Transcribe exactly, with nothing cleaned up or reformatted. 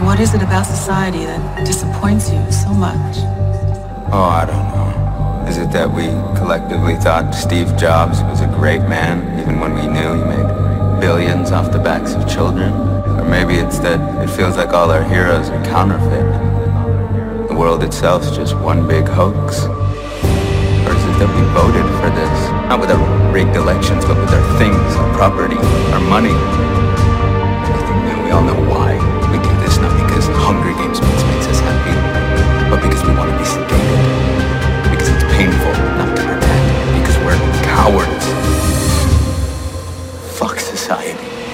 What is it about society that disappoints you so much? Oh, I don't know. Is it that we collectively thought Steve Jobs was a great man, even when we knew he made billions off the backs of children? Or maybe it's that it feels like all our heroes are counterfeit. The world itself's just one big hoax. Or is it that we voted for this? Not with our rigged elections, but with our things, our property, our money. And we all know why we do this, not because Hunger Games makes us happy, but because we want to be sedated. Because it's painful not to pretend. Because we're cowards. Fuck society.